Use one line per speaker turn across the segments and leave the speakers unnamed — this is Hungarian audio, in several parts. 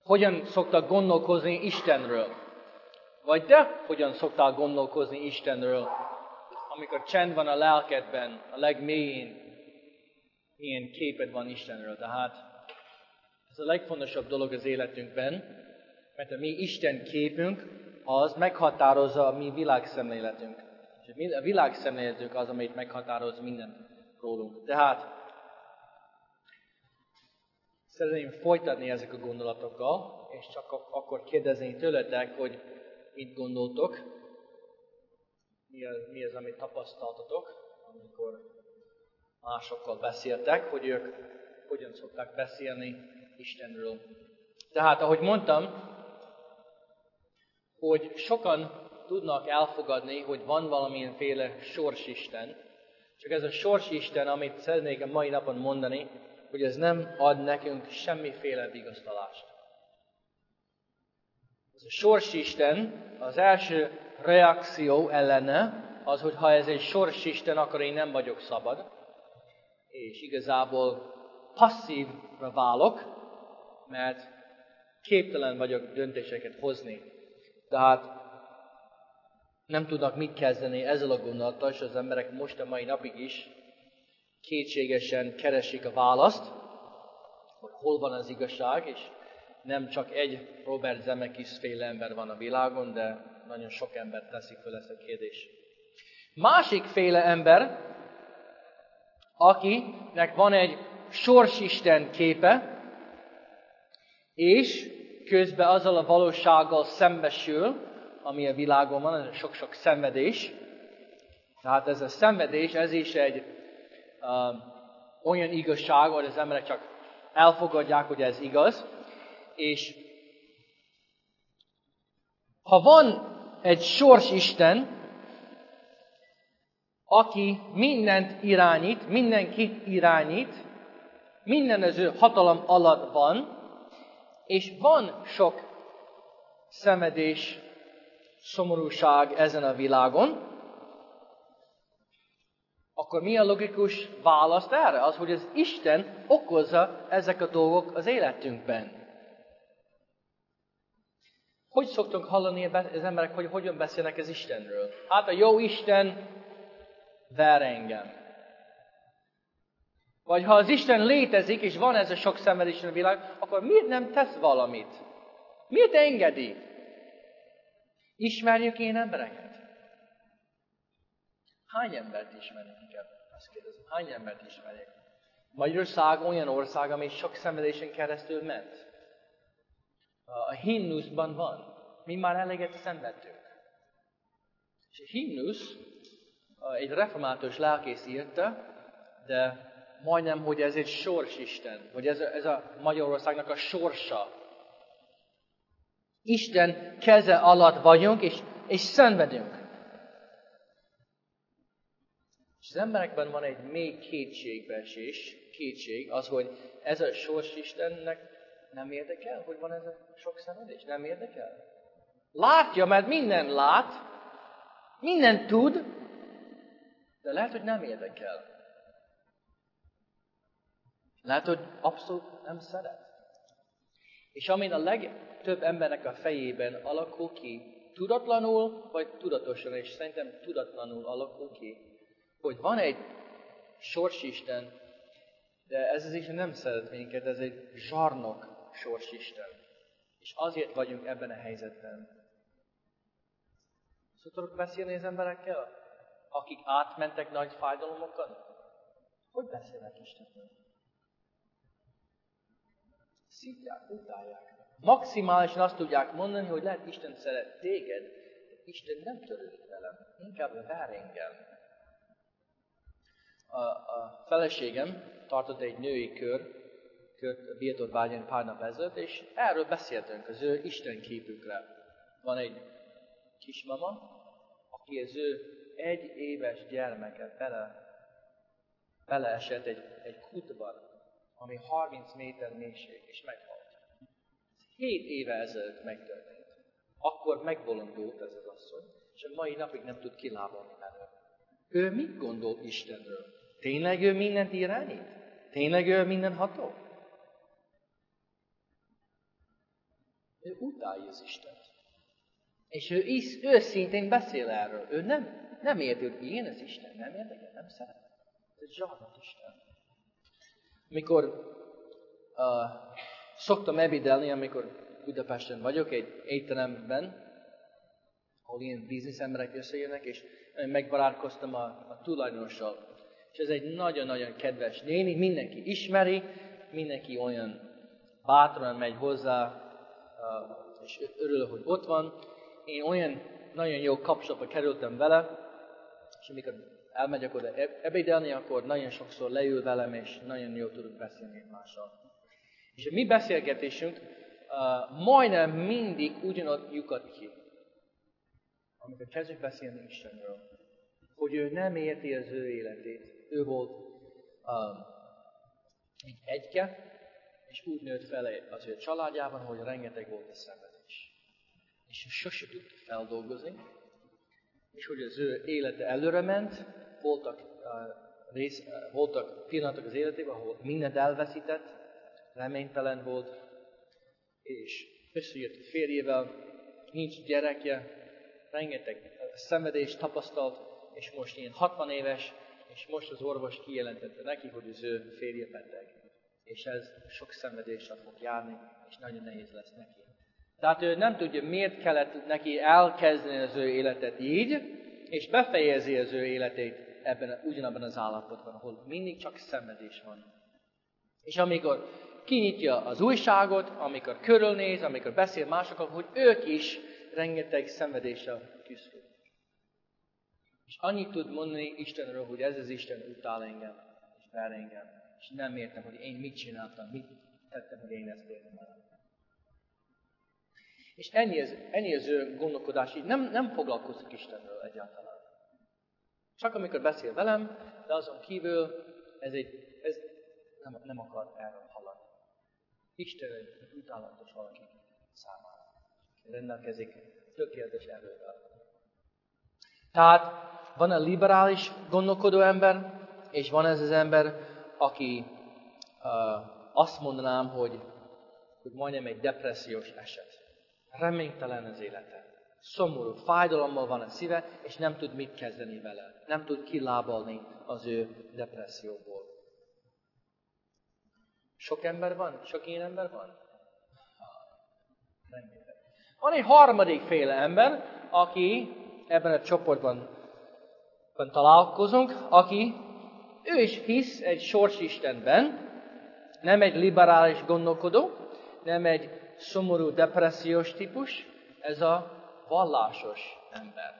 hogyan szoktak gondolkozni Istenről? Vagy te hogyan szoktál gondolkozni Istenről, amikor csend van a lelkedben, a legmélyén, milyen képed van Istenről. Tehát ez a legfontosabb dolog az életünkben, mert a mi Isten képünk az meghatározza a mi világszemléletünk. És a világszemléletünk az, amit meghatároz mindent rólunk. Tehát szeretném folytatni ezek a gondolatokkal, és csak akkor kérdezni tőletek, hogy mit gondoltok, mi az, amit tapasztaltatok, amikor másokkal beszéltek, hogy ők hogyan szokták beszélni Istenről. Tehát, ahogy mondtam, hogy sokan tudnak elfogadni, hogy van valamilyenféle sorsisten, csak ez a sorsisten, amit szeretnék a mai napon mondani, hogy ez nem ad nekünk semmiféle vigasztalást. Ez a sorsisten, az első reakció ellene az, hogy ha ez egy sorsisten, akkor én nem vagyok szabad, és igazából passzívra válok, mert képtelen vagyok döntéseket hozni. Tehát nem tudnak mit kezdeni ezzel a gondolattal, és az emberek most a mai napig is kétségesen keresik a választ, hogy hol van az igazság, és nem csak egy Robert Zemeckis féle ember van a világon, de nagyon sok ember teszik fel ezt a kérdést. Másik féle ember, akinek van egy sorsisten képe, és közben azzal a valósággal szembesül, ami a világon van, ez a sok-sok szenvedés. Tehát ez a szenvedés, ez is egy olyan igazság, hogy az emberek csak elfogadják, hogy ez igaz. És ha van egy sorsisten, aki mindent irányít, mindenkit irányít, minden az ő hatalom alatt van, és van sok szenvedés, szomorúság ezen a világon, akkor mi a logikus válasz erre? Az, hogy az Isten okozza ezek a dolgok az életünkben. Hogy szoktunk hallani az emberek, hogy hogyan beszélnek az Istenről? Hát a jó Isten ver engem. Vagy ha az Isten létezik, és van ez a sok szenvedés a világ, akkor miért nem tesz valamit? Miért engedi? Ismerjük én embereket? Hány embert ismernek inkább? Azt kérdezem, hány embert ismerjük? Magyarország olyan ország, ami sok szenvedésen keresztül ment. A himnuszban van. Mi már eleget szenvedtünk. És a himnusz egy református lelkész írta, de majdnem, hogy ez egy sorsisten, hogy ez a Magyarországnak a sorsa. Isten keze alatt vagyunk, és szenvedünk. És az emberekben van egy mély kétség, az, hogy ez a sorsistennek nem érdekel, hogy van ez a sok szenvedés, nem érdekel. Látja, mert minden lát, minden tud, de lehet, hogy nem érdekel. Lehet, hogy abszolút nem szeret. És amin a legtöbb embernek a fejében alakul ki, tudatlanul vagy tudatosan, és szerintem tudatlanul alakul ki, hogy van egy sorsisten, de ez az Isten nem szeret minket, ez egy zsarnok sorsisten. És azért vagyunk ebben a helyzetben. Szoktok beszélni az emberekkel, akik átmentek nagy fájdalomokon? Hogy beszélnek Istenről? Szívják, utálják. Maximálisan azt tudják mondani, hogy lehet Isten szeret téged, de Isten nem törődik velem, inkább vár engem. A feleségem tartott egy női kört a Bietorvágyon pár nap ezelőtt, és erről beszéltünk az ő Isten képükre. Van egy kismama, aki az ő 1 éves gyermeke beleesett egy kútban, ami 30 méter mélység, és meghalt. 7 éve ezelőtt megtörtént. Akkor megbolondult ez az asszony, és a mai napig nem tud kilábalni belőle. Ő mit gondol Istenről? Tényleg ő mindent irányít? Tényleg ő minden ható? Ő utálja az Istent. És ő őszintén beszél erről. Ő nem érti, hogy én az Isten, nem érdekel, nem szeretem. Ez egy zsarnok Isten. Mikor szoktam ebédelni, amikor Budapesten vagyok, egy étteremben, ahol ilyen biznisz emberek összejönnek, és megbarátkoztam a tulajdonossal. És ez egy nagyon-nagyon kedves néni, mindenki ismeri, mindenki olyan bátran megy hozzá, és örül, hogy ott van. Én olyan nagyon jó kapcsolatba kerültem vele, és amikor elmegyek oda ebédelni, akkor nagyon sokszor leül velem, és nagyon jól tudunk beszélni egymással. És a mi beszélgetésünk majdnem mindig ugyanott lyukat ki. Amikor kezdjük beszélni Istenről, hogy ő nem érti az ő életét. Ő volt egy egyke, és úgy nőtt fel az ő családjában, hogy rengeteg volt a szenvedés. És ő sose tudta feldolgozni, és hogy az ő élete előre ment, voltak pillanatok az életében, ahol mindent elveszített, reménytelen volt, és összejött a férjével, nincs gyerekje, rengeteg szenvedést tapasztalt, és most ilyen 60 éves, és most az orvos kijelentette neki, hogy az ő férje beteg. És ez sok szenvedéssel fog járni, és nagyon nehéz lesz neki. Tehát ő nem tudja, miért kellett neki elkezdeni az ő életet így, és befejezi az ő életét ugyanabban az állapotban, ahol mindig csak szenvedés van. És amikor kinyitja az újságot, amikor körülnéz, amikor beszél másokkal, hogy ők is rengeteg szenvedéssel küzdnek. És annyit tud mondani Istenről, hogy ez az Isten utál engem, és ver engem, és nem értem, hogy én mit csináltam, mit tettem, hogy én ezt értem el. És ennyi az ő gondolkodás, így nem foglalkozik Istenről egyáltalán. Csak amikor beszél velem, de azon kívül ez nem akar erről hallani. Isten egy utálatos valaki számára. Rendelkezik tökéletes erővel. Tehát van a liberális gondolkodó ember, és van ez az ember, aki azt mondanám, hogy majdnem egy depressziós eset. Reménytelen az élete. Szomorú, fájdalommal van a szíve, és nem tud mit kezdeni vele. Nem tud kilábalni az ő depresszióból. Sok ember van? Sok ilyen ember van? Rengeteg. Van egy harmadik féle ember, aki ebben a csoportban találkozunk, aki ő is hisz egy sorsistenben, nem egy liberális gondolkodó, nem egy szomorú, depressziós típus, ez a vallásos ember.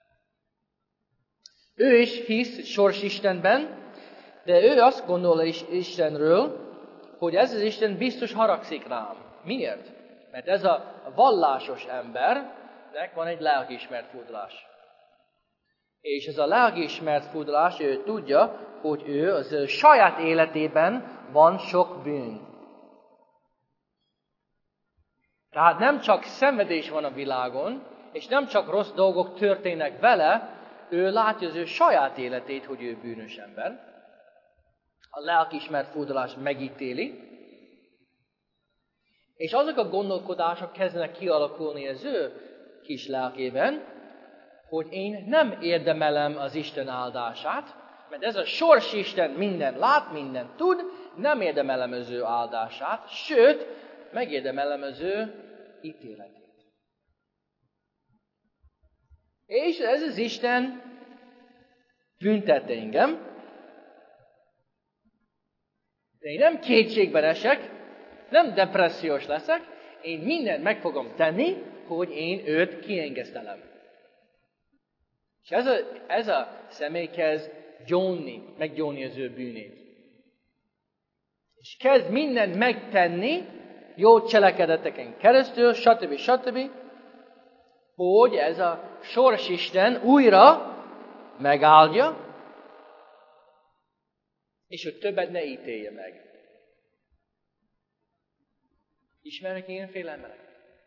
Ő is hisz egy sorsistenben, de ő azt gondolja Istenről, hogy ez az Isten biztos haragszik rám. Miért? Mert ez a vallásos embernek van egy lelkiismert furdalás. És ez a lelkiismert furdalás, ő tudja, hogy ő az ő saját életében van sok bűn. Tehát nem csak szenvedés van a világon, és nem csak rossz dolgok történnek vele, ő látja az ő saját életét, hogy ő bűnös ember. A lelkiismert furdalás megítéli, és azok a gondolkodások kezdenek kialakulni az ő kis lelkében, hogy én nem érdemelem az Isten áldását, mert ez a sorsisten minden lát, minden tud, nem érdemelem az ő áldását, sőt, megérdemelem az ő ítéletét. És ez az Isten büntet engem, de én nem kétségben esek, nem depressziós leszek, én mindent meg fogom tenni, hogy én őt kiengesztelem. És ez a személy kezd meggyónni az ő bűnét. És kezd mindent megtenni, jó cselekedeteken keresztül, stb. Hogy ez a sorsisten újra megáldja, és hogy többet ne ítélje meg. Ismernek ilyenféle emberek?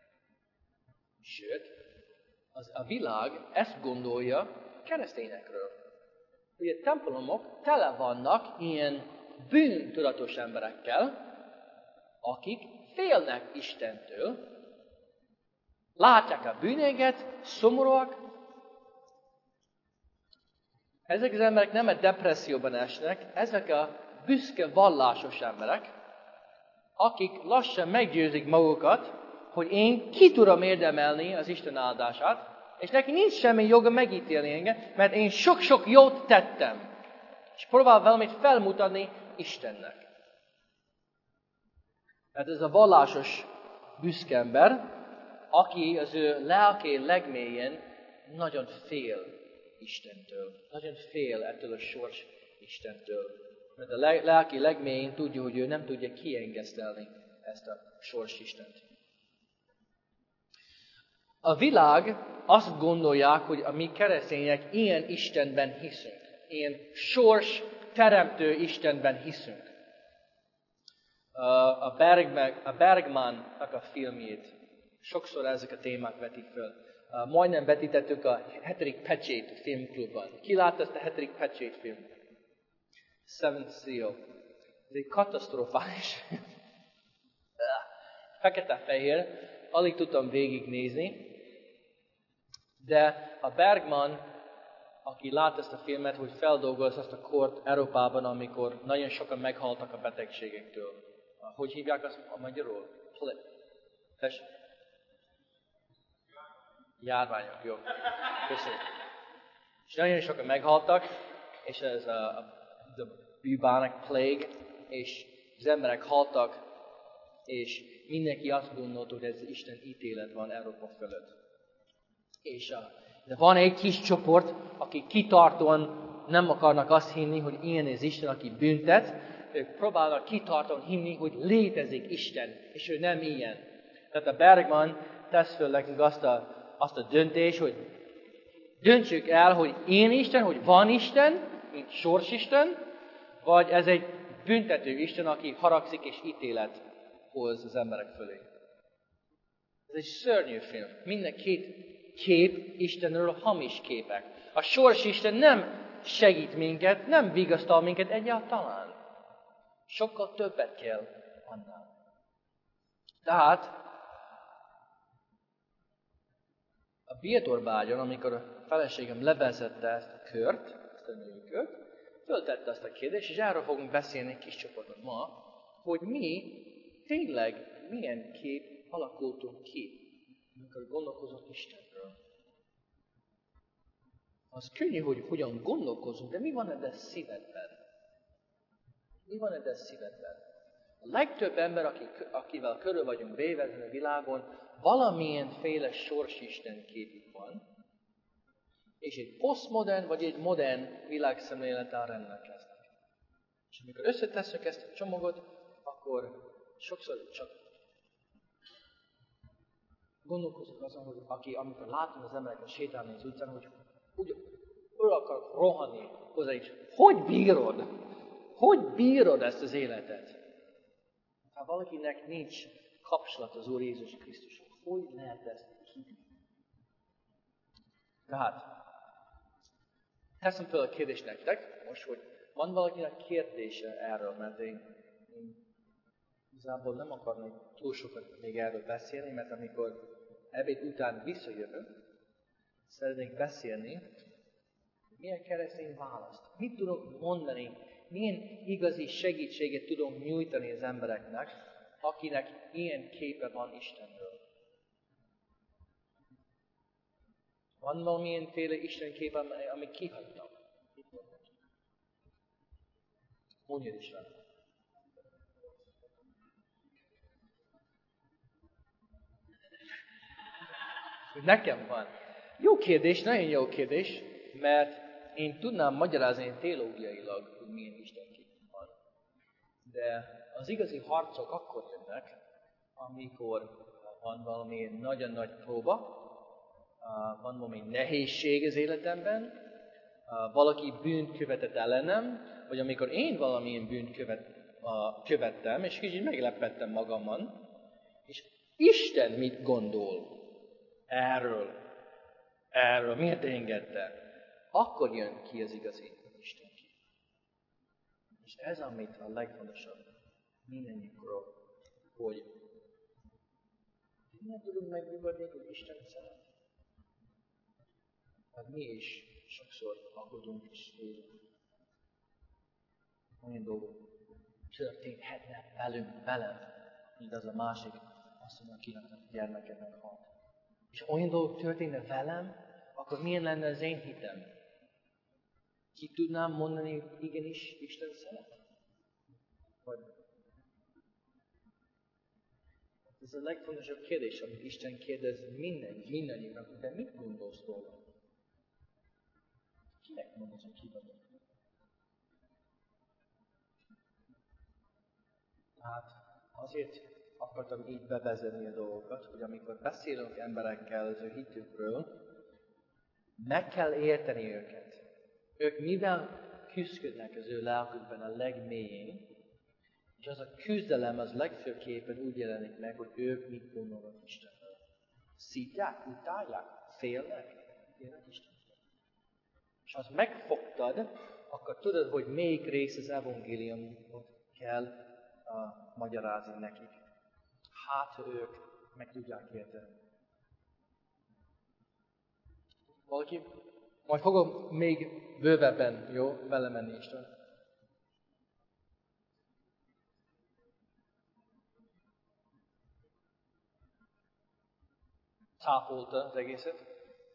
Sőt, a világ ezt gondolja keresztényekről. Hogy a templomok tele vannak ilyen bűntudatos emberekkel, akik félnek Istentől, Látják a bűneiket, szomorúak. Ezek az emberek nem a depresszióban esnek, ezek a büszke vallásos emberek, akik lassan meggyőzik magukat, hogy én ki tudom érdemelni az Isten áldását, és neki nincs semmi joga megítélni engem, mert én sok-sok jót tettem. És próbál valamit felmutatni Istennek. Tehát ez a vallásos büszke ember, aki az ő lelké legmélyén nagyon fél Istentől. Nagyon fél ettől a sors Istentől. Mert a lelki legmélyén tudja, hogy ő nem tudja kiengesztelni ezt a sors Istent. A világ azt gondolják, hogy a mi keresztények ilyen Istenben hiszünk. Ilyen sors teremtő Istenben hiszünk. A Bergmannak a filmjét sokszor ezek a témák vetik föl. Majdnem vetítettük a 7. Pecsét filmklubban. Ki látta ezt a 7. Pecsét film? Seventh Seal. Ez egy katasztrofális. Fekete-fehér. Alig tudtam végignézni. De a Bergman, aki látta ezt a filmet, hogy feldolgoz azt a kort Európában, amikor nagyon sokan meghaltak a betegségektől. Hogy hívják azt a magyarul? Járványok, jó. Köszönöm. És nagyon sokan meghaltak, és ez a bubonic plague, és az emberek haltak, és mindenki azt gondolta, hogy ez Isten ítélet van Európa fölött. De van egy kis csoport, akik kitartóan nem akarnak azt hinni, hogy ilyen az Isten, aki büntet. Ők próbálnak kitartóan hinni, hogy létezik Isten, és ő nem ilyen. Tehát a Bergman tesz föl nekünk azt a döntés, hogy döntsük el, hogy ilyen Isten, hogy van Isten, mint sorsisten, vagy ez egy büntető Isten, aki haragszik és ítélet hoz az emberek fölé. Ez egy szörnyű film. Minden két kép Istenről hamis képek. A sorsisten nem segít minket, nem vigasztal minket egyáltalán. Sokkal többet kell annál. Tehát a bíjatorbágyon, amikor a feleségem levezette ezt a kört, ezt a női kört, föltette azt a kérdést, és erről fogunk beszélni egy kis csoportot ma, hogy mi tényleg milyen kép alakultunk ki, amikor gondolkozunk Istenről. Az könnyű, hogy hogyan gondolkozunk, de mi van ebben a szívedben? Mi van ebben a szívedben? A legtöbb ember, akivel körül vagyunk véve ezen a világon, valamilyen féle sorsisten képük van, és egy posztmodern vagy egy modern világszemlélettel rendelkeznek. És amikor összetesszük ezt a csomagot, akkor sokszor csak gondolkozunk azon, hogy amikor látom az embereket sétálni az utcán, hogy úgy akarok rohanni hozzá is. Hogy bírod? Hogy bírod ezt az életet? Ha valakinek nincs kapcsolat az Úr Jézus Krisztushoz, hogy lehet ezt kibírni? Tehát, teszem fel a kérdést nektek, most, hogy van valakinek kérdése erről, mert én igazából nem akarnék túl sokat még erről beszélni, mert amikor ebéd után visszajövök, szeretnék beszélni, milyen keresztény választ, mit tudok mondani, milyen igazi segítséget tudom nyújtani az embereknek, akinek ilyen képe van Istenről. Van valamilyenféle Isten képe, amit kihagytam. Mondjad is rá. Nekem van. Jó kérdés, nagyon jó kérdés, mert én tudnám magyarázni teológiailag, hogy milyen Istenkép van. De az igazi harcok akkor jönnek, amikor van valami nagyon nagy próba, van valami nehézség az életemben, valaki bűnt követett ellenem, vagy amikor én valamilyen bűnt követtem, és kicsit meglepettem magamon, és Isten mit gondol erről, miért engedte? Akkor jön ki az igazi Istenkép. És ez, amit a legfontosabb mindennyiunkról, hogy Nem tudunk megnyugodni, hogy Isten szeret. Hát mi is sokszor aggódunk és félünk. Olyan dolgok történhetnek velem, mint az a másik asszony, akinek a gyermeke meghalt. És olyan dolgok történne velem, akkor milyen lenne az én hitem? Ki tudnám mondani, hogy igenis Isten szeret? Vagy ez a legfontosabb kérdés, amit Isten kérdez mindannyiunknak, de mit gondolsz róla? Kinek mondod, hogy ki vagyok? Hát azért akartam így bevezetni a dolgokat, hogy amikor beszélünk emberekkel az ő hitükről, meg kell érteni őket. Ők mivel küzdködnek az ő lelkükben a legmélyén, és az a küzdelem az legfőképpen úgy jelenik meg, hogy ők mit gondolnak Istenről. Szítják, utálják, félnek, félnek Istenről. És ha azt megfogtad, akkor tudod, hogy melyik rész az evangéliumot kell magyarázni nekik. Hát ők meg tudják érteni. Valaki? Majd fogom még bővebben, jó, vele menni Isten. Cáfolta az egészet.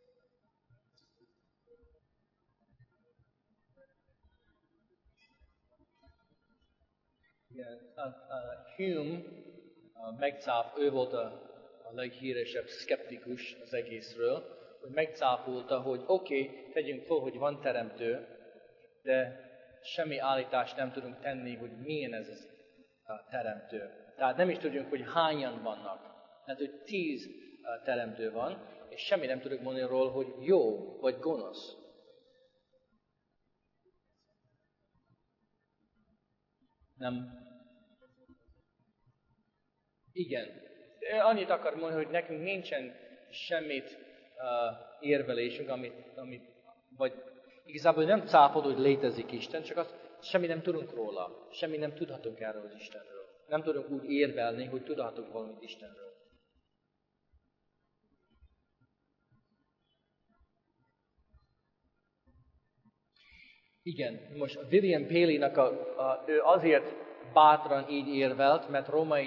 Igen, Hume ő volt a leghíresebb szkeptikus az egészről, hogy megcáfolta, hogy oké, tegyünk fel, hogy van teremtő, de semmi állítást nem tudunk tenni, hogy milyen ez a teremtő. Tehát nem is tudjuk, hogy hányan vannak. Tehát, hogy 10 teremtő van, és semmi nem tudjuk mondani róla, hogy jó vagy gonosz. Nem. Igen. Annyit akar mondani, hogy nekünk nincsen semmit érvelésünk, vagy igazából nem cáfod, hogy létezik Isten, csak azt semmi nem tudunk róla. Semmi nem tudhatunk erről az Istenről. Nem tudunk úgy érvelni, hogy tudhatunk valamit Istenről. Igen, most William Paley-nak ő azért bátran így érvelt, mert Római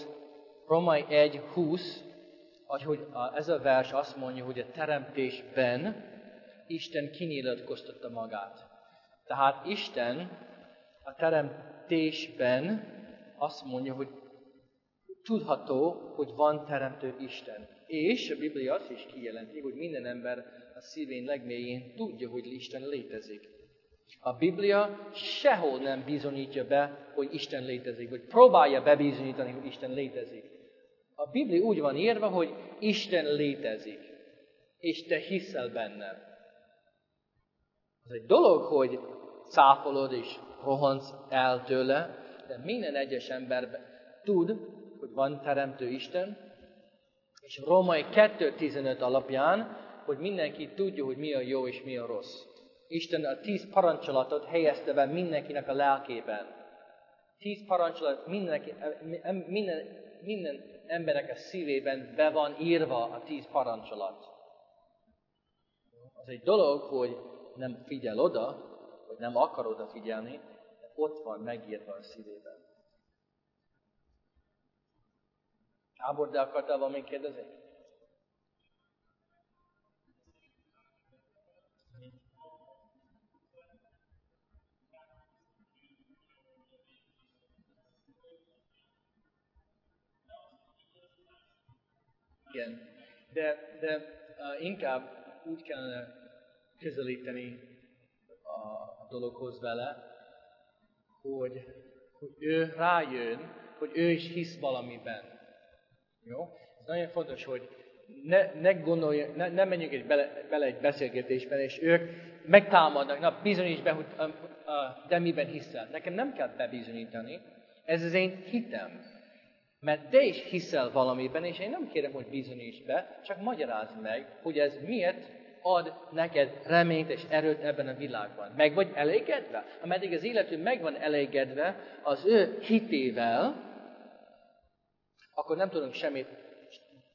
1:20, hogy ez a vers azt mondja, hogy a teremtésben Isten kinyilatkoztatta magát. Tehát Isten a teremtésben azt mondja, hogy tudható, hogy van teremtő Isten. És a Biblia azt is kijelenti, hogy minden ember a szívén legmélyén tudja, hogy Isten létezik. A Biblia sehol nem bizonyítja be, hogy Isten létezik, vagy próbálja bebizonyítani, hogy Isten létezik. A Biblia úgy van írva, hogy Isten létezik, és te hiszel benne. Az egy dolog, hogy cáfolod és rohansz el tőle, de minden egyes ember tud, hogy van teremtő Isten, és Római 2:15 alapján, hogy mindenki tudja, hogy mi a jó és mi a rossz. Isten a 10 parancsolatot helyezte be mindenkinek a lelkében. 10 parancsolat minden embernek a szívében be van írva a 10 parancsolat. Az egy dolog, hogy nem figyel oda, vagy nem akar odafigyelni, de ott van megírva a szívében. Ábor, de akartál valamit kérdezni? Igen, de inkább úgy kellene közelíteni a dologhoz vele, hogy ő rájön, hogy ő is hisz valamiben. Jó? Ez nagyon fontos, hogy ne menjünk bele egy beszélgetésben, és ők megtámadnak, na bizonyíts be, hogy de miben hiszel. Nekem nem kell bebizonyítani, ez az én hitem. Mert te is hiszel valamiben, és én nem kérem, hogy bizonyíts be, csak magyarázd meg, hogy ez miért ad neked reményt és erőt ebben a világban. Meg vagy elégedve? Ameddig az életünk meg van elégedve az ő hitével, akkor nem tudunk semmit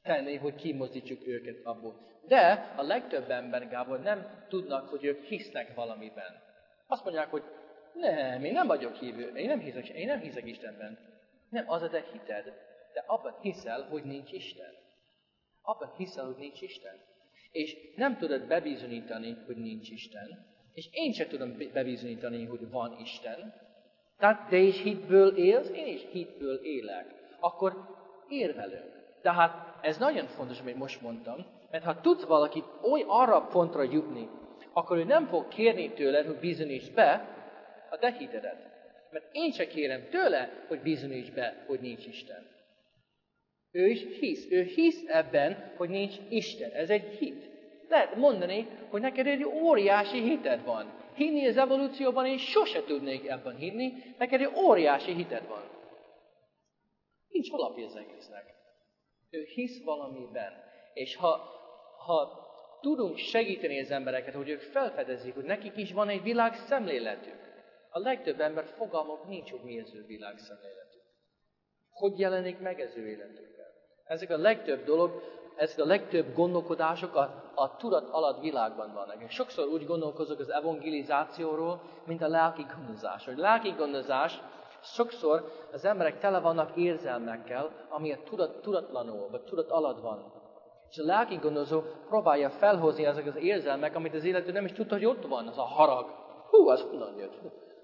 tenni, hogy kimozdítsuk őket abból. De a legtöbb ember, Gábor, nem tudnak, hogy ők hisznek valamiben. Azt mondják, hogy nem, én nem vagyok hívő, én nem hiszek Istenben. Nem, az a te hited, de abban hiszel, hogy nincs Isten. Abban hiszel, hogy nincs Isten. És nem tudod bebizonyítani, hogy nincs Isten. És én sem tudom bebizonyítani, hogy van Isten. Tehát te is hitből élsz, én is hitből élek. Akkor érvelünk. Tehát ez nagyon fontos, amit most mondtam, mert ha tudsz valakit arra a pontra jutni, akkor ő nem fog kérni tőled, hogy bizonyítsd be a te hitedet. Mert én sem kérem tőle, hogy bizonyítsd be, hogy nincs Isten. Ő is hisz. Ő hisz ebben, hogy nincs Isten. Ez egy hit. Lehet mondani, hogy neked egy óriási hited van. Hinni az evolúcióban, én sose tudnék ebben hinni, neked egy óriási hited van. Nincs alapja az egésznek. Ő hisz valamiben. És ha tudunk segíteni az embereket, hogy ők felfedezik, hogy nekik is van egy világszemléletük. A legtöbb ember fogalmuk nincs, hogy mi az ő világszemléletük. Hogy jelenik meg az ő életükben. Ezek a legtöbb gondolkodások a tudat alatt világban vannak. És sokszor úgy gondolkozok az evangelizációról, mint a lelki gondozás. A lelki gondozás sokszor az emberek tele vannak érzelmekkel, ami a tudatlanul, vagy tudat alatt van. És a lelki gondozó próbálja felhozni ezek az érzelmek, amit az illető nem is tudta, hogy ott van, az a harag. Az honnan jött?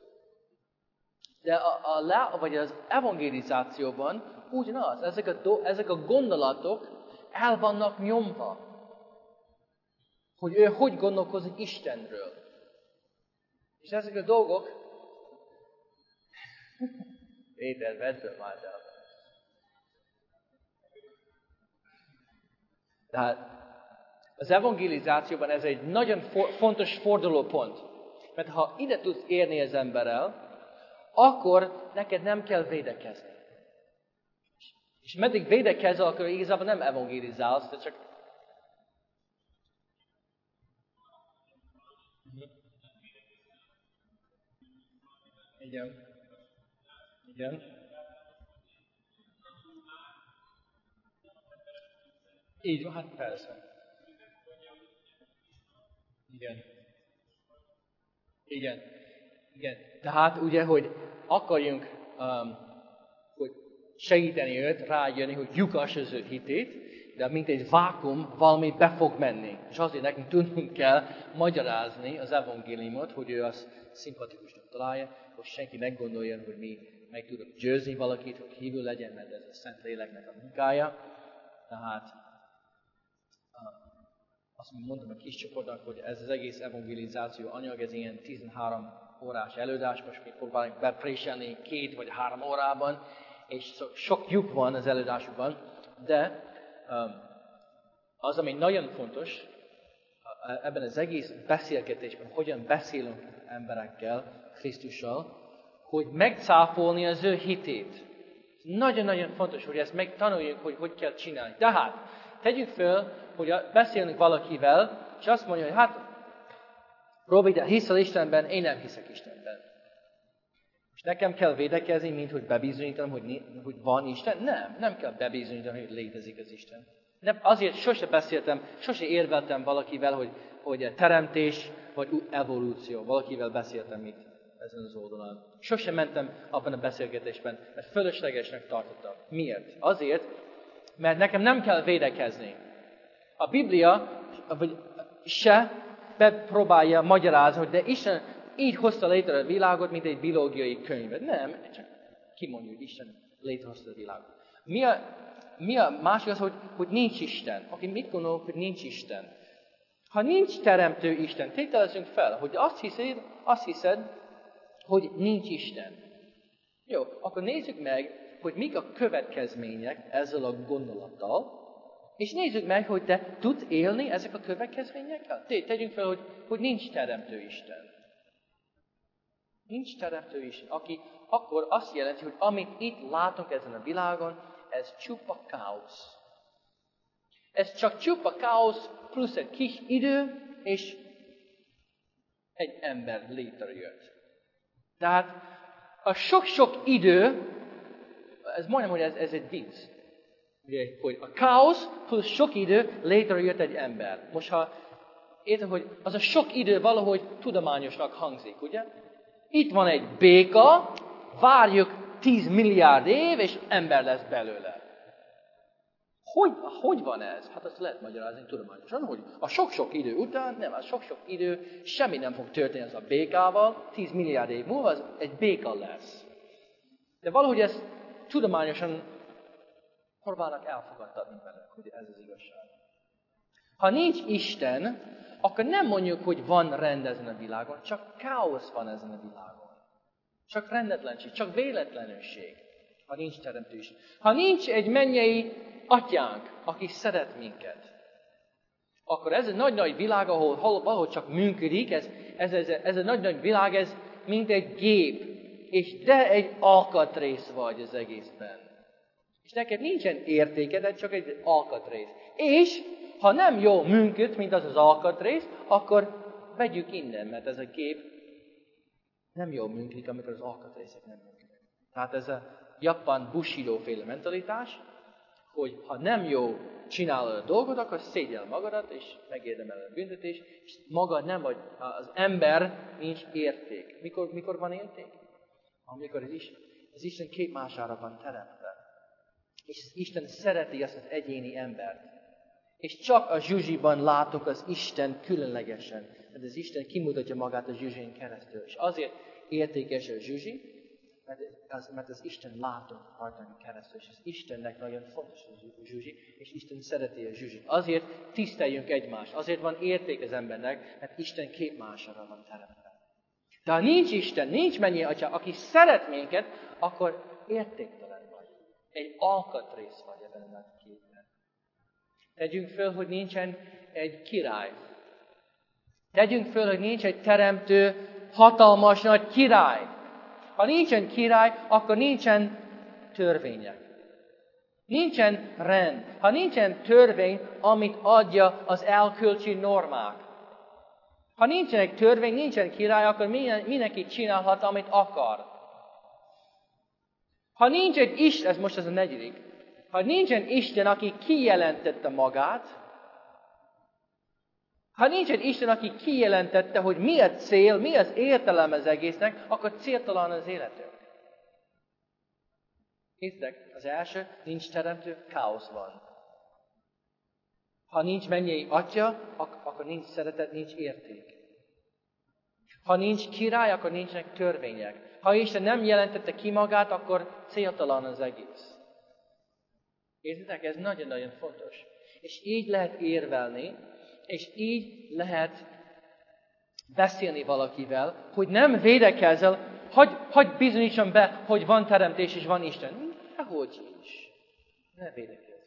De vagy az evangelizációban ugyanaz, ezek a gondolatok el vannak nyomva, hogy ő hogy gondolkozik Istenről. És ezek a dolgok, Péter, vedd föl már el. Tehát az evangelizációban ez egy nagyon fontos fordulópont. Mert ha ide tudsz érni az emberrel, akkor neked nem kell védekezni. És meddig védekezel, akkor igazából nem evangelizálsz, de csak... Igen. Igen. Így van, hát persze. Igen. Igen. Igen. Tehát ugye, hogy akarjunk hogy segíteni őt, rájönni, hogy lyukas az ő hitét, de mint egy vákum, valami be fog menni. És azért nekünk tudnunk kell magyarázni az evangéliumot, hogy ő azt szimpatikusnak találja, hogy senki ne gondolja, hogy mi meg tudunk győzni valakit, hogy hívő legyen, mert ez a Szent Léleknek a munkája. Tehát azt mondtam a kis csoportnak, hogy ez az egész evangelizáció anyag, ez ilyen 13 órás előadás, most mi próbálunk bepréselni 2 vagy 3 órában, és sok lyuk van az előadásukban, de az, ami nagyon fontos, ebben az egész beszélgetésben, hogyan beszélünk emberekkel, Krisztussal, hogy megcáfolni az ő hitét. Nagyon-nagyon fontos, hogy ezt megtanuljuk, hogy kell csinálni. Tehát, tegyük föl, hogy beszélünk valakivel, és azt mondja, hogy hát, Robi, de hiszel Istenben, én nem hiszek Istenben. És nekem kell védekezni, mint hogy bebizonyítanom, hogy van Isten? Nem kell bebizonyítanom, hogy létezik az Isten. Nem, azért sose érveltem valakivel, hogy teremtés vagy evolúció. Valakivel beszéltem itt ezen az oldalon. Sose mentem abban a beszélgetésben, mert fölöslegesnek tartottam. Miért? Azért, mert nekem nem kell védekezni. A Biblia se próbálja magyarázni, hogy de Isten így hozta létre a világot, mint egy biológiai könyvet. Nem, csak kimondja, hogy Isten létrehozta a világot. Mi a másik az, hogy nincs Isten. Aki mit gondolok, hogy nincs Isten? Ha nincs teremtő Isten, tételezzünk fel, hogy azt hiszed, hogy nincs Isten. Jó, akkor nézzük meg, hogy mik a következmények ezzel a gondolattal, és nézzük meg, hogy te tudsz élni ezek a következményekkel. Tegyünk fel, hogy nincs teremtő Isten. Nincs teremtő Isten, aki akkor azt jelenti, hogy amit itt látunk ezen a világon, ez csupa káosz. Ez csak csupa káosz, plusz egy kis idő, és egy ember létrejött. Tehát a sok-sok idő, ez majdnem, hogy ez egy vicc. Ugye, hogy a káosz plusz sok idő, létrejött egy ember. Most ha érted, hogy az a sok idő valahogy tudományosnak hangzik, ugye? Itt van egy béka, várjuk 10 milliárd év, és ember lesz belőle. Hogy van ez? Hát azt lehet magyarázni tudományosan, hogy a sok-sok idő után, nem, a sok-sok idő, semmi nem fog történni az a békával, 10 milliárd év múlva az egy béka lesz. De valahogy ezt tudományosan próbálnak elfogadtatni velük, hogy ez az igazság. Ha nincs Isten, akkor nem mondjuk, hogy van rend ezen a világon, csak káosz van ezen a világon. Csak rendetlenség, csak véletlenesség, ha nincs teremtő Isten. Ha nincs egy mennyei atyánk, aki szeret minket, akkor ez a nagy-nagy világ, ahol valahogy csak működik, ez a nagy-nagy világ, ez mint egy gép, és te egy alkatrész vagy az egészben. És neked nincsen értéked, csak egy alkatrész. És ha nem jól működ, mint az az alkatrész, akkor vegyük innen, mert ez a gép nem jól működik, amikor az alkatrészek nem működnek. Tehát ez a japán bushido-féle mentalitás, hogy ha nem jó csinálod a dolgot, akkor szégyel magadat, és megérdemeled a büntetést, és magad nem vagy, az ember nincs érték. Mikor van érték? Amikor az Isten képmására van teremtve. És az Isten szereti azt az egyéni embert. És csak a zsuzsiban látok az Isten különlegesen. Mert az Isten kimutatja magát a zsuzsin keresztül. És azért értékes a zsuzsi, mert az Isten látott rajta keresztül. És az Istennek nagyon fontos a zsuzsi, és Isten szereti a zsuzsit. Azért tiszteljünk egymást. Azért van érték az embernek, mert Isten képmására van teremtve. De ha nincs Isten, nincs mennyi atya, aki szeret minket, akkor értéktelen vagy. Egy alkatrész vagy ebben a képben. Tegyünk föl, hogy nincsen egy király. Tegyünk föl, hogy nincs egy teremtő, hatalmas nagy király. Ha nincsen király, akkor nincsen törvények. Nincsen rend. Ha nincsen törvény, amit adja az elkölcsi normák. Ha nincsen egy törvény, nincsen király, akkor mindenki csinálhat, amit akar. Ha nincs egy Isten, ez most az a negyedik, ha nincsen Isten, aki kijelentette magát, ha nincs egy Isten, aki kijelentette, hogy mi a cél, mi az értelem az egésznek, akkor céltalan az életünk. Nézzétek, az első, nincs teremtő, káosz van. Ha nincs mennyei atya, akkor nincs szeretet, nincs érték. Ha nincs király, akkor nincsenek törvények. Ha Isten nem jelentette ki magát, akkor céltalan az egész. Értitek? Ez nagyon-nagyon fontos. És így lehet érvelni, és így lehet beszélni valakivel, hogy nem védekezel, hogy bizonyítsam be, hogy van teremtés és van Isten. Nehogy is. Ne védekezz.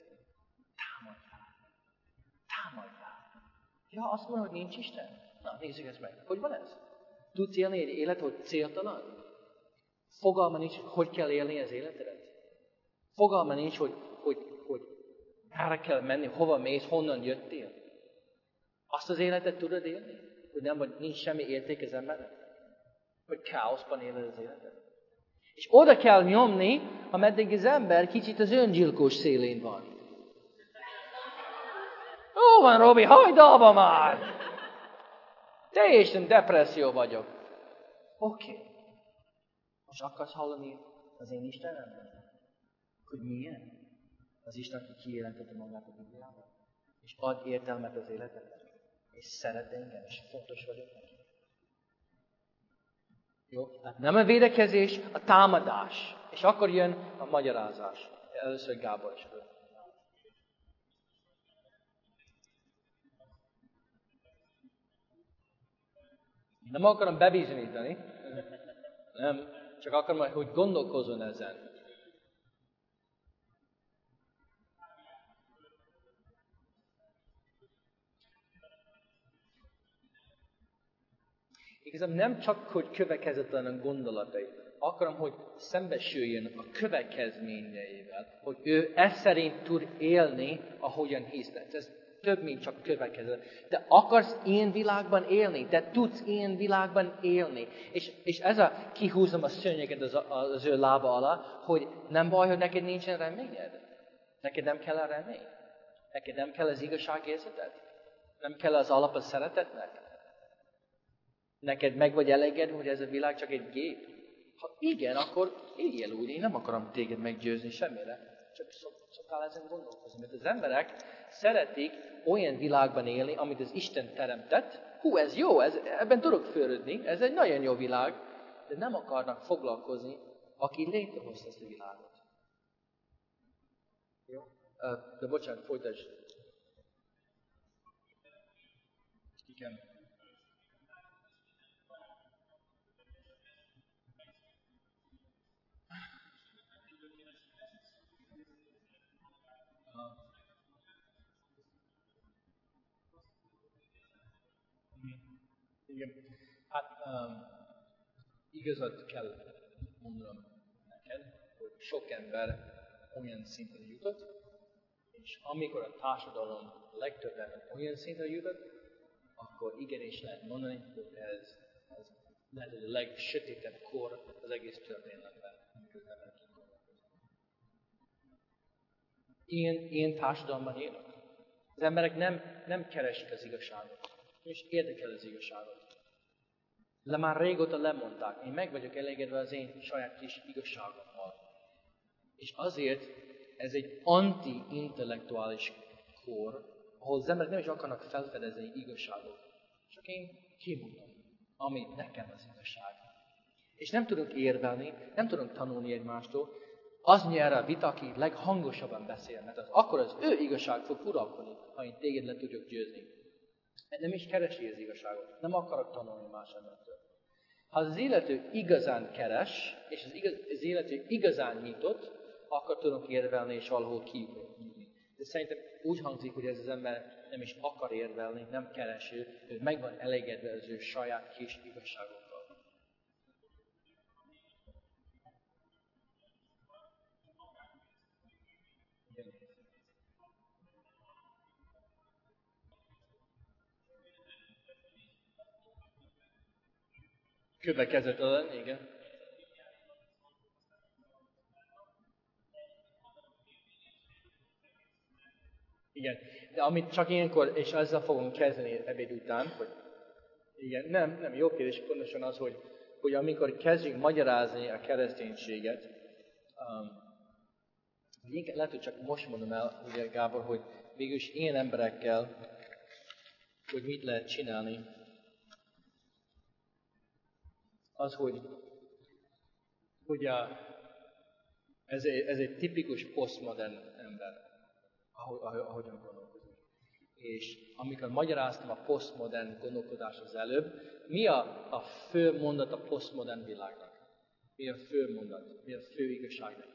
Támadjál. Ja, azt mondod, hogy nincs Isten? Na, nézzük ezt meg. Hogy van ez? Tudsz élni egy élet, hogy céltalan? Fogalma nincs, hogy kell élni az életedet? Fogalma nincs, hogy erre kell menni, hova mész, honnan jöttél? Azt az életet tudod élni? Hogy nem, vagy nincs semmi érték az embernek? Hogy káoszban éled az életet? És oda kell nyomni, ameddig az ember kicsit az öngyilkos szélén van. Jó van, Robi, hagyd abba már! Teljesen depresszió vagyok. Oké. Most akarsz hallani az én Istenemben? Hogy milyen? Az Isten, aki kijelentette magát a Bibliában. És ad értelmet az életemben. És szeret engem, és fontos vagyok neki. Jó? Hát nem a védekezés, a támadás. És akkor jön a magyarázás. Először Gábor is föl. Nem akarom bebizonyítani. Nem. Csak akarom, hogy gondolkozzon ezen. Igazából nem csak, hogy következetlen a gondolatai, akarom, hogy szembesüljön a következményeivel, hogy ő ez szerint tud élni, ahogyan hisz. Ez több, mint csak következetlen. De akarsz ilyen világban élni? Te tudsz ilyen világban élni? És ez a kihúzom a szőnyeget az ő lába alá, hogy nem baj, hogy neked nincsen reményed. Neked nem kell a remény? Neked nem kell az igazságérzeted? Nem kell az alap a szeretetnek? Neked meg vagy elégedve, hogy ez a világ csak egy gép? Ha igen, akkor éljél úgy, én nem akarom téged meggyőzni semmire. Csak szoktál ezen gondolkozni. Mert az emberek szeretik olyan világban élni, amit az Isten teremtett. Hú, ez jó, ebben tudok fölödni, ez egy nagyon jó világ. De nem akarnak foglalkozni, aki létrehozta ezt a világot. Jó? De bocsánat, folytasd. Igen. Igen. Hát igazat kell mondanom neked, hogy sok ember olyan szintre jutott, és amikor a társadalom legtöbb ember olyan szintre jutott, akkor igenis lehet mondani, hogy ez lehet a legsötétebb kor az egész történelemben, amikor az emberek ilyen társadalomban élnek. Az emberek nem keresik az igazságot, és érdekel az igazságot. Már régóta lemondták, én meg vagyok elégedve az én saját kis igazságommal. És azért ez egy anti-intellektuális kor, ahol az emberek nem is akarnak felfedezni igazságot. Csak én kimondom, ami nekem az igazság. És nem tudunk érvelni, nem tudunk tanulni egymástól. Az nyer a vita, aki leghangosabban beszél, mert akkor az ő igazság fog uralkodni, ha én téged le tudjuk győzni. Mert nem is keresi az igazságot, nem akarok tanulni más embertől. Ha az illető igazán keres, és az illető igazán nyitott, akkor tudunk érvelni és valahol kijutni. De szerintem úgy hangzik, hogy ez az ember nem is akar érvelni, nem keresi, ő meg van elégedve az ő saját kis igazságokkal. Következetlen, igen. Igen, de amit csak ilyenkor, és ezzel fogom kezdeni ebéd után, hogy igen, nem jó kérdés, pontosan az, hogy amikor kezdjünk magyarázni a kereszténységet, lehet, hogy csak most mondom el, ugye Gábor, hogy végülis ilyen emberekkel, hogy mit lehet csinálni, az, hogy ez egy tipikus posztmodern ember, ahogyan gondolkodik. És amikor magyaráztam a posztmodern gondolkodás az előbb, mi a fő mondat a posztmodern világnak? Mi a fő mondat? Mi a fő igazság nekik?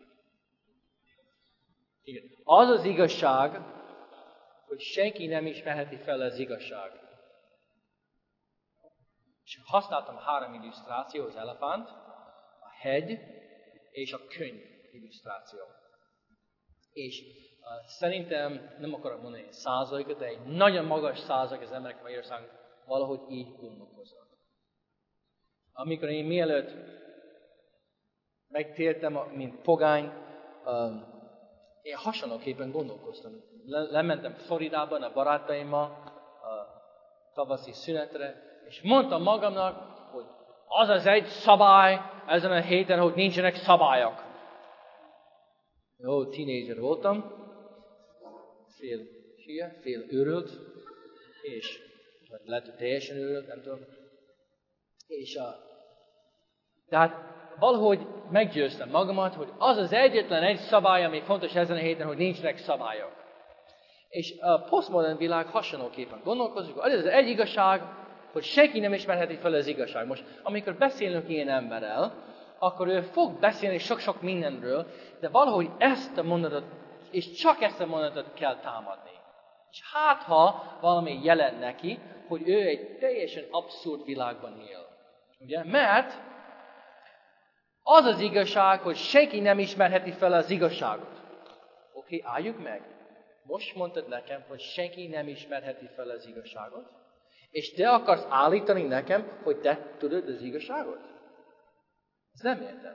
Igen. Az az igazság, hogy senki nem ismerheti fel az igazságot. És használtam 3 illusztráció, az elefánt, a hegy és a könyv illusztráció. És szerintem, nem akarok mondani egy százalékot, de egy nagyon magas százalék az emberek Magyarországon valahogy így gondolkoznak. Amikor én mielőtt megtértem, mint pogány, én hasonlóképpen gondolkoztam. Lementem Floridában a barátaimmal a tavaszi szünetre, és mondtam magamnak, hogy az az egy szabály ezen a héten, hogy nincsenek szabályok. Jó, tínédzser voltam, fél hülye, fél őrült, és lehet, hogy teljesen őrült, nem tudom. És tehát valahogy meggyőztem magamat, hogy az az egyetlen egy szabály, ami fontos ezen a héten, hogy nincsenek szabályok. És a posztmodern világ hasonlóképpen gondolkozik, hogy ez az egy igazság, hogy senki nem ismerheti fel az igazság. Most, amikor beszélünk ilyen emberrel, akkor ő fog beszélni sok-sok mindenről, de valahogy ezt a mondatot, és csak ezt a mondatot kell támadni. És hát, ha valami jelent neki, hogy ő egy teljesen abszurd világban él. Ugye? Mert az az igazság, hogy senki nem ismerheti fel az igazságot. Oké, álljuk meg. Most mondtad nekem, hogy senki nem ismerheti fel az igazságot, és te akarsz állítani nekem, hogy te tudod az igazságot? Ezt nem értem.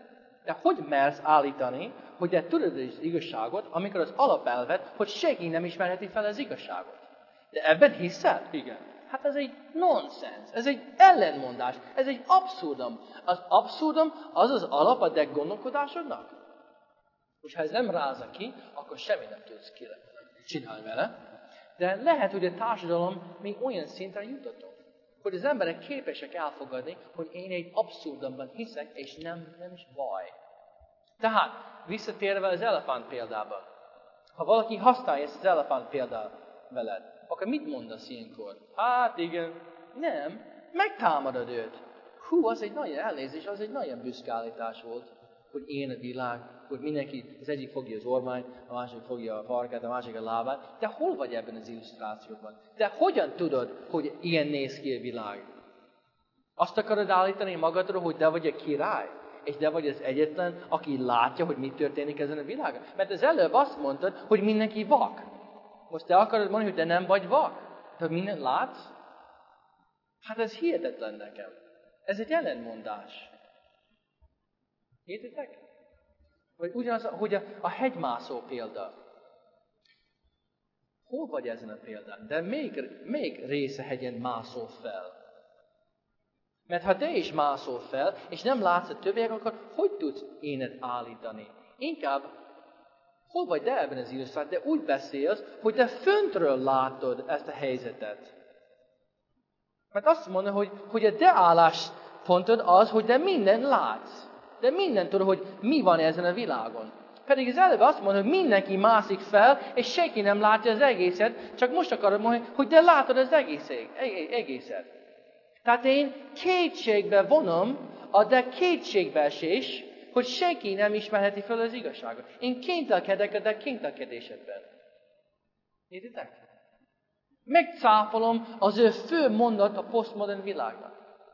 De hogy mersz állítani, hogy te tudod az igazságot, amikor az alapelvet, hogy senki nem ismerheti fel az igazságot? De ebben hiszel?
Igen.
Hát ez egy nonsens, ez egy ellenmondás, ez egy abszurdum. Az abszurdum az az alap a te gondolkodásodnak. És ha ez nem rázza ki, akkor semmi nem tudsz csinálni vele. De lehet, hogy a társadalom még olyan szintre jutatott, hogy az emberek képesek elfogadni, hogy én egy abszurdumban hiszek, és nem is baj. Tehát, visszatérve az elefánt példába, ha valaki használja ezt az elefánt példát veled, akkor mit mondasz ilyenkor? Hát igen, nem, megtámadod őt. Hú, az egy nagy elnézés, az egy nagyon büszke állítás volt, hogy én a világ, hogy mindenki, az egyik fogja az ormányt, a másik fogja a farkát, a másik a lábát. De hol vagy ebben az illusztrációban? De hogyan tudod, hogy ilyen néz ki a világ? Azt akarod állítani magadról, hogy te vagy a király? És te vagy az egyetlen, aki látja, hogy mi történik ezen a világon? Mert az előbb azt mondtad, hogy mindenki vak. Most te akarod mondani, hogy te nem vagy vak? Te mindent látsz? Hát ez hihetetlen nekem. Ez egy ellentmondás. Értitek? Vagy ugyanaz, hogy a hegymászó példa. Hol vagy ezen a példán? De még része hegyen mászol fel. Mert ha te is mászol fel, és nem látsz a többiek, akkor hogy tudsz énet állítani? Inkább, hol vagy te ebben az illusztrációban, de úgy beszélsz, hogy te föntről látod ezt a helyzetet. Mert azt mondja, hogy a te álláspontod az, hogy te mindent látsz. De mindent tudod, hogy mi van ezen a világon. Pedig az előbb azt mondja, hogy mindenki mászik fel, és senki nem látja az egészet, csak most akarod mondani, hogy te látod az egészet. Tehát én kétségbe vonom a te kétségbeesés, hogy senki nem ismerheti fel az igazságot. Én kéntelkedek a te kéntelkedésedben. Értitek? Megcáfolom az ő fő mondat a posztmodern világban.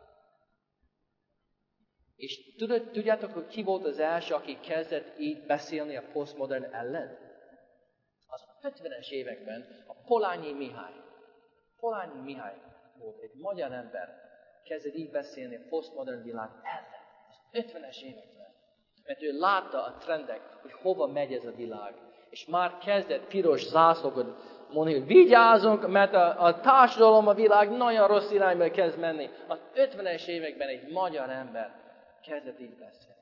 És tudjátok, hogy ki volt az első, aki kezdett így beszélni a posztmodern ellen? Az 50-es években a Polanyi Mihály. Polanyi Mihály volt egy magyar ember, kezdett így beszélni a posztmodern világ ellen. Az 50-es években. Mert ő látta a trendek, hogy hova megy ez a világ. És már kezdett piros zászlókat mondani, hogy vigyázzunk, mert a társadalom, a világ nagyon rossz irányba kezd menni. Az 50-es években egy magyar ember kezdett így beszélni.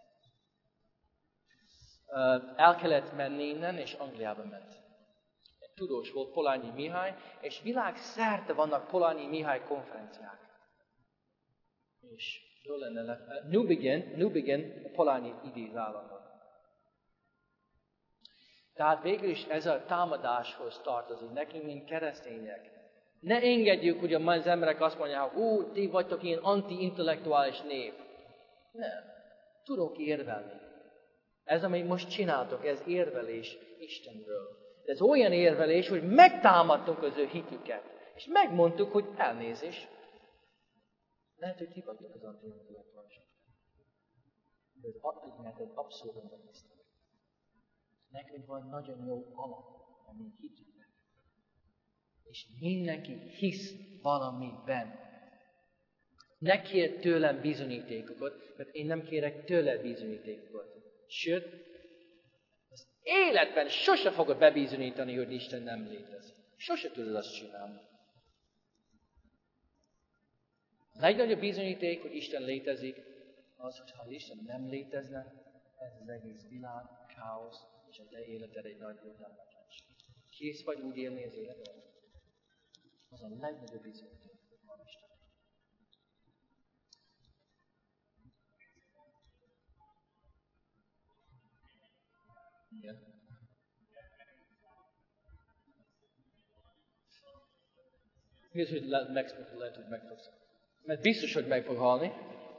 El kellett menni innen, és Angliába ment. Egy tudós volt, Polanyi Mihály, és világszerte vannak Polanyi Mihály konferenciák. És jól lenne New Begin, Polanyi idéz állandóan. Tehát végül is ez a támadáshoz tartozik nekünk, mint keresztények. Ne engedjük, hogy az emberek azt mondják, hogy ti vagytok ilyen anti-intellektuális nép. Nem. Tudok érvelni. Ez, amit most csináltok, ez érvelés Istenről. Ez olyan érvelés, hogy megtámadtunk az ő hitüket. És megmondtuk, hogy elnézés. Lehet, hogy ti vagytok az anti-intellektuális. De ez abszurdumban hisznek. Nekünk van nagyon jó alap, ami hitünknek. És mindenki hisz valamiben. Ne kérj tőlem bizonyítékokat, mert én nem kérek tőle bizonyítékokat. Sőt, az életben sose fogod bebizonyítani, hogy Isten nem létezik. Sose tudod azt csinálni. A legnagyobb bizonyíték, hogy Isten létezik, az, hogy ha Isten nem létezne, ez az egész világ, káosz, és a te életed egy nagy bőtelmetlenség. Kész vagy úgy élni az életed? Az a legnagyobb bizonyíték, hogy van Isten. Igen. Mi az, hogy lehet, hogy meg fogsz? Mert biztos, hogy meg fog halni.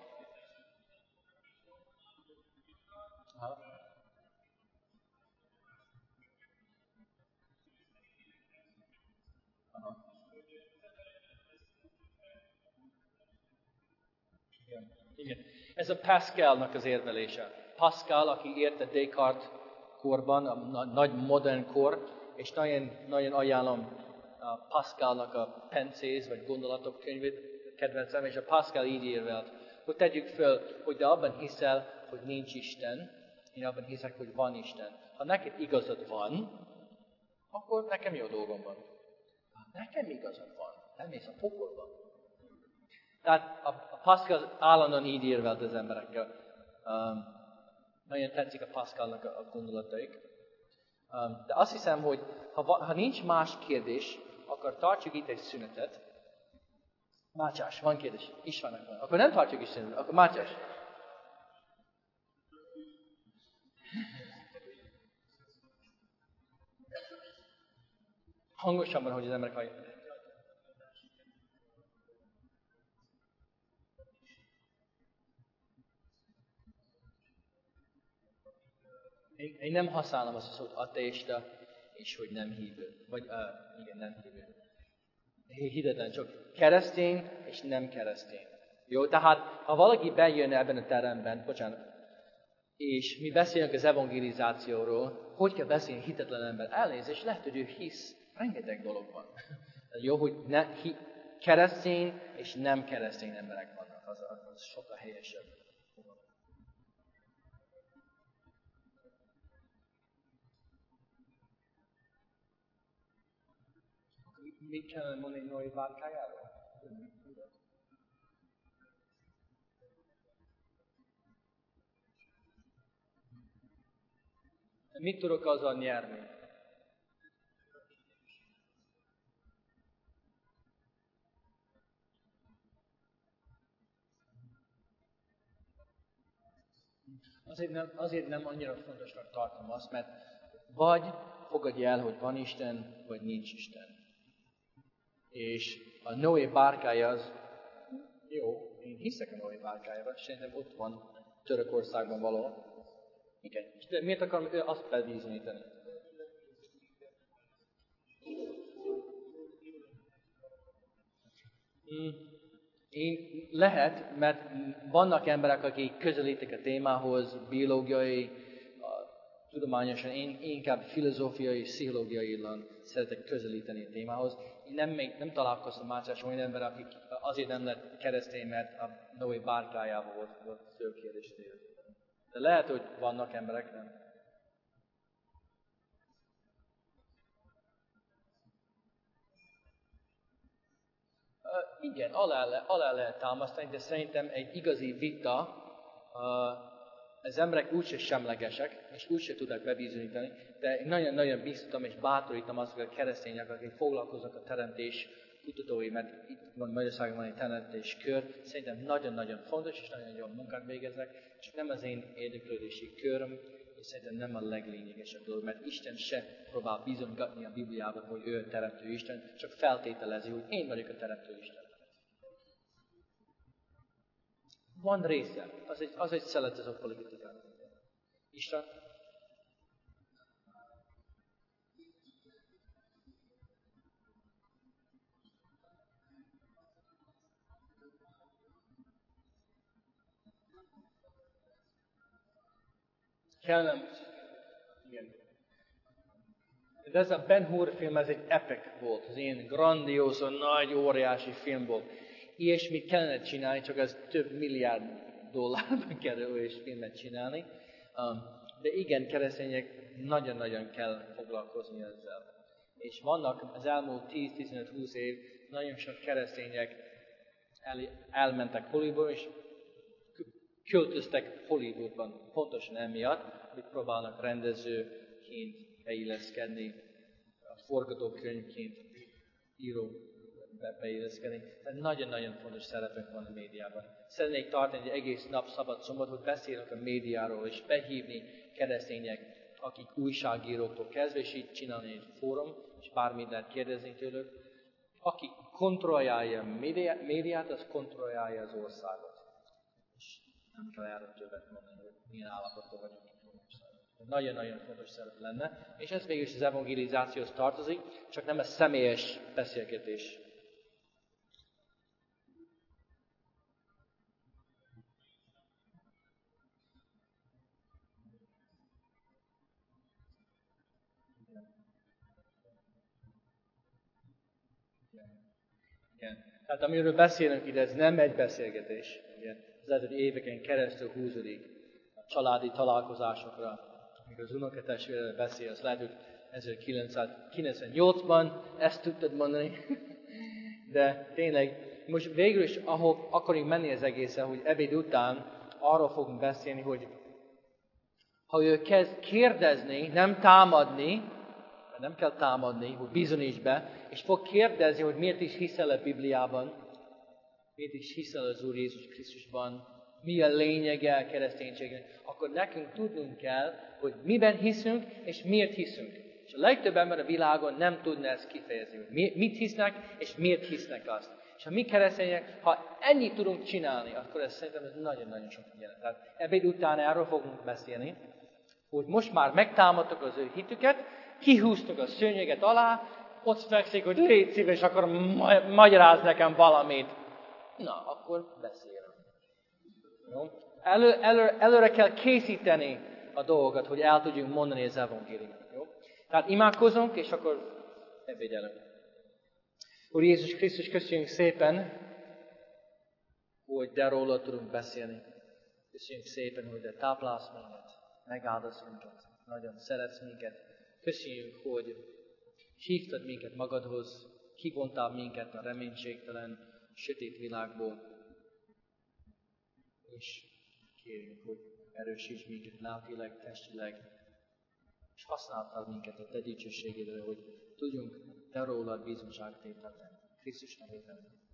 Aha. Aha. Igen. Ez a Pascalnak az érvelése. Pascal, aki érte Descartes korban, a nagy modern kor, és nagyon ajánlom a Pascalnak a Pencéz, vagy Gondolatok könyvét, kedvencem, és a Pascal így érvelt, hogy tegyük föl, hogy te abban hiszel, hogy nincs Isten, én abban hiszek, hogy van Isten. Ha neked igazad van, akkor nekem jó dolgom van. Ha nekem igazad van, nem mész a pokolba. Tehát a Pascal állandóan így érvelt az emberekkel. Nagyon tetszik a Pascalnak a gondolataik. De azt hiszem, hogy ha nincs más kérdés, akkor tartsuk itt egy szünetet. Mátyás, van kérdés? Istvánnak van. Akkor nem tartjuk is szünetet, akkor Mátyás. Hangosabban, hogy az emberek hallják. Én nem használom azt a szót ateista, és hogy nem hívő. Vagy, igen, nem hívő. Hitetlen, csak keresztény, és nem keresztény. Jó, tehát, ha valaki bejönne ebben a teremben, bocsánat, és mi beszélünk az evangelizációról, hogy kell beszélni hitetlen ember? Elnézést, lehet, hogy ő hisz. Rengeteg dolog van. Jó, hogy keresztény és nem keresztény emberek vannak. Az sokkal helyesebb. Mit kellene mondani Noé bárkájáról? Mit tudok azzal nyerni? Azért nem annyira fontosnak tartom azt, mert vagy fogadja el, hogy van Isten, vagy nincs Isten. És a Noé bárkája az, jó, én hiszek a Noé bárkájában, szerintem ott van Törökországban való. Igen, de miért akarom azt bebizonyítani? Lehet, mert vannak emberek, akik közelítik a témához, biológiai, tudományosan, én inkább filozófiai, pszichológiailag szeretek közelíteni a témához. Én még nem találkoztam Mátyás olyan ember, akik azért nem lett keresztény, mert a Noé bárkájában volt főkérdés. De lehet, hogy vannak emberek, nem. Igen, alá lehet támasztani, de szerintem egy igazi vita, az emberek úgyse semlegesek, és úgyse tudnak bebizonyítani, de nagyon-nagyon biztatom és bátorítom azokat a keresztények, akik foglalkoznak a teremtés kutatói, mert itt van Magyarországon van egy teremtés kör, szerintem nagyon-nagyon fontos, és nagyon jó munkát végeznek, csak nem az én érdeklődési köröm, és szerintem nem a leglényegesebb dolog, mert Isten se próbál bizonygatni a Bibliában, hogy ő a teremtő Isten, csak feltételezi, hogy én vagyok a teremtő Isten. Van része, az egy szelet ez a politikában. Isten? Kellem. Igen. De ez a Ben Hur film, ez egy epic volt, ez ilyen grandiózan, nagy, óriási film volt. Ilyesmit kellene csinálni, csak ez több milliárd dollárba kerül és filmet csinálni. De igen, keresztények nagyon-nagyon kell foglalkozni ezzel. És vannak az elmúlt 10-15-20 év, nagyon sok keresztények elmentek Hollywoodba, és költöztek Hollywoodban pontosan emiatt, hogy próbálnak rendezőként beilleszkedni, forgatókönyvként író beilleszkedni. Tehát nagyon-nagyon fontos szerepünk van a médiában. Szeretnék tartani egy egész nap szabad szombatot, beszélünk a médiáról, és behívni keresztények, akik újságíróktól kezdve, és így csinálni egy fórum, és bármit lehet kérdezni tőlük. Aki kontrollálja a médiát, az kontrollálja az országot. És nem kell erről többet mondani, hogy milyen állapotban vagyunk. Nagyon-nagyon fontos szerep lenne, és ez végül is az evangelizációhoz tartozik, csak nem a személyes beszélgetés. Igen. Tehát amiről beszélünk ide, ez nem egy beszélgetés. Igen. Ez lehet, hogy éveken keresztül húzódik. családi találkozásokra, amikor az unokatestvérrel beszélsz, lehet, hogy 1998-ban ezt tudtad mondani, de tényleg most végül is, ahol akarunk menni az egészen, hogy ebéd után arról fogunk beszélni, hogy ha ő kezd kérdezni, nem támadni, mert nem kell támadni, hogy bizonyíts be, és fog kérdezni, hogy miért is hiszel a Bibliában, miért is hiszel az Úr Jézus Krisztusban, mi a lényege a kereszténységnek, akkor nekünk tudnunk kell, hogy miben hiszünk, és miért hiszünk. És a legtöbb ember a világon nem tudna ezt kifejezni, hogy mit hisznek, és miért hisznek azt. És a mi keresztények, ha ennyit tudunk csinálni, akkor ez szerintem ez nagyon-nagyon sok jelent. Tehát ebéd után erről fogunk beszélni, hogy most már megtámadtuk az ő hitüket, kihúztuk a szőnyeget alá, ott fekszik, hogy légy szíves, akkor magyarázz nekem valamit. Na, akkor beszélünk. Jó? Előre kell készíteni a dolgokat, hogy el tudjunk mondani az evangéliumot. Jó? Tehát imádkozunk, és akkor ebédelünk. Úr Jézus Krisztus, köszönjük szépen, hogy de rólad tudunk beszélni. Köszönjük szépen, hogy de táplálsz minket, megáldasz minket, nagyon szeretsz minket. Köszönjük, hogy hívtad minket magadhoz, kivontál minket a reménységtelen, sötét világból. És kérjük, hogy erősíts minket lelkileg, testileg, és használtál minket a te dicsőségedre, hogy tudjunk te rólad bizonságtételt tenni. Krisztus nevében.